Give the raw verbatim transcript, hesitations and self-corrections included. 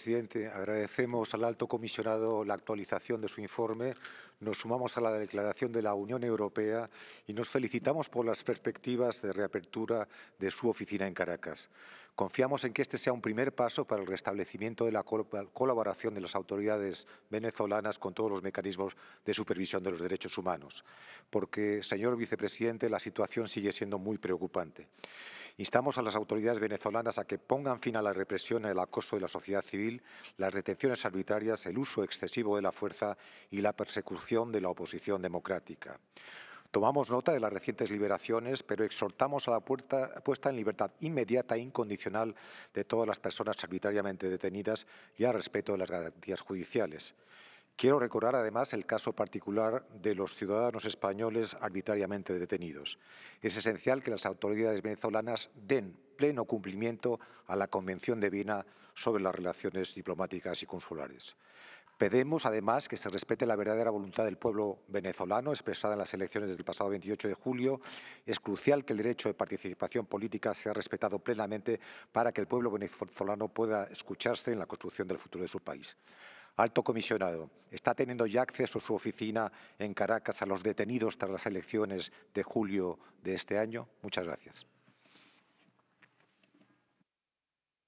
vicepresidente. Agradecemos al Alto Comisionado la actualización de su informe, nos sumamos a la declaración de la Unión Europea y nos felicitamos por las perspectivas de reapertura de su oficina en Caracas. Confiamos en que este sea un primer paso para el restablecimiento de la col colaboración de las autoridades venezolanas con todos los mecanismos de supervisión de los derechos humanos, porque, señor vicepresidente, la situación sigue siendo muy preocupante. Instamos a las autoridades venezolanas a que pongan fin a la represión y el acoso de la sociedad civil, las detenciones arbitrarias, el uso excesivo de la fuerza y la persecución de la oposición democrática. Tomamos nota de las recientes liberaciones, pero exhortamos a la puerta, puesta en libertad inmediata e incondicional de todas las personas arbitrariamente detenidas y al respeto de las garantías judiciales. Quiero recordar, además, el caso particular de los ciudadanos españoles arbitrariamente detenidos. Es esencial que las autoridades venezolanas den pleno cumplimiento a la Convención de Viena sobre las relaciones diplomáticas y consulares. Pedimos, además, que se respete la verdadera voluntad del pueblo venezolano expresada en las elecciones del pasado veintiocho de julio. Es crucial que el derecho de participación política sea respetado plenamente para que el pueblo venezolano pueda escucharse en la construcción del futuro de su país. Alto Comisionado, ¿está teniendo ya acceso su oficina en Caracas a los detenidos tras las elecciones de julio de este año? Muchas gracias.